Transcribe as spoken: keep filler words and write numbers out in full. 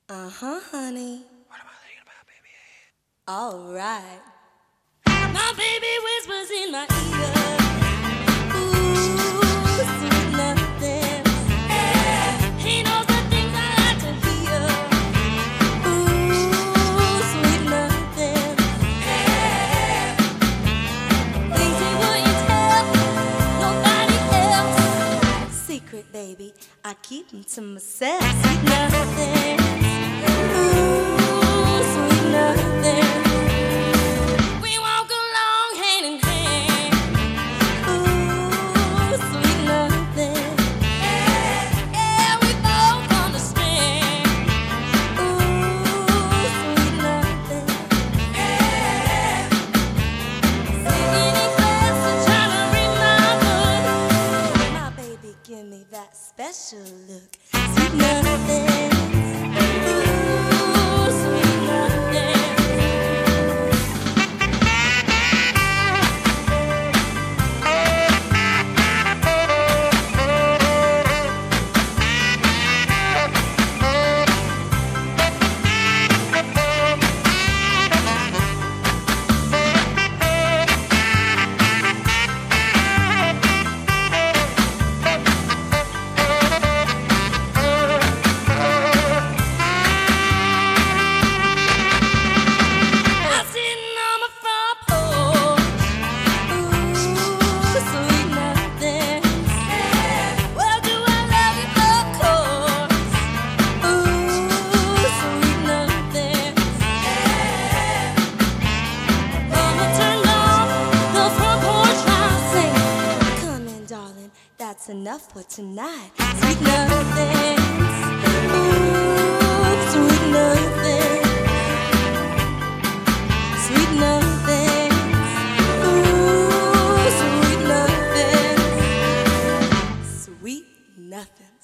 Uh-huh, honey. What am I thinking about, baby? All right. My baby whispers in my ear. Ooh, sweet nothing. He knows the things I like to hear. Ooh, sweet nothing. Things he wouldn't tell nobody else. Secret, baby, I keep them to myself. Sweet nothing. Ooh, sweet nothing. We walk along hand in hand. Ooh, sweet nothing. Yeah, we both understand. Ooh, sweet nothing. Singing in class and trying to read my book. My baby, give me that special look. Sweet nothing. Ooh, sweet nothing. I'm sitting on my front porch. Ooh, sweet nothing. Well, do I love you? Of course. Ooh, sweet nothing. Mama turned on the front porch light, saying, "Come in, darling, that's enough for tonight." Sweet nothing. Ooh, sweet nothing. Sweet nothing. Ooh, sweet nothing. Sweet nothing.